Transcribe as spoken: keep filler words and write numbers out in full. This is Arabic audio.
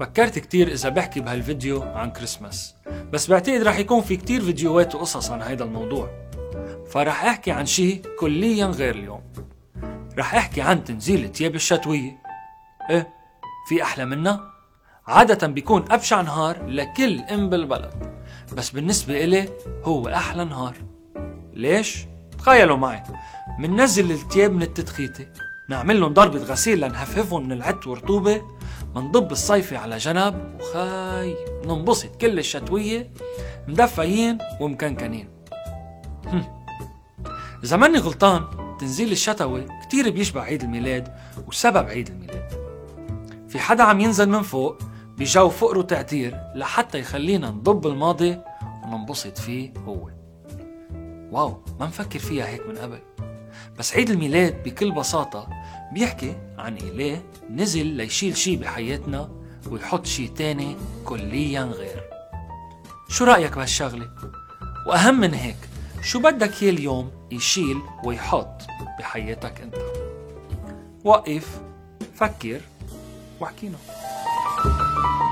فكرت كتير إذا بحكي بهالفيديو عن كريسماس، بس بعتقد رح يكون في كتير فيديوهات وقصص عن هيدا الموضوع، فرح أحكي عن شي كليا غير اليوم. رح أحكي عن تنزيل التياب الشتوية. إيه، في أحلى منها؟ عادة بيكون أبشع نهار لكل أم بالبلد، بس بالنسبة إلي هو أحلى نهار. ليش؟ تخيلوا معي، مننزل التياب من التدخيتة، نعمل لهم ضربة غسيل لنهفهفهم من العت ورطوبة، منضب الصيفي على جنب وخاي ننبسط كل الشتوية مدفعين ومكنكنين. إذا ماني غلطان تنزيل الشتوي كتير بيشبه عيد الميلاد، وسبب عيد الميلاد في حدا عم ينزل من فوق بجو فقر وتعتير لحتى يخلينا نضب الماضي وننبسط فيه هو. واو، ما نفكر فيها هيك من قبل. بس عيد الميلاد بكل بساطة بيحكي عن إله نزل ليشيل شي بحياتنا ويحط شي تاني كليا غير. شو رأيك بهالشغلة؟ وأهم من هيك، شو بدك هي اليوم يشيل ويحط بحياتك انت؟ وقف، فكر، واحكينا.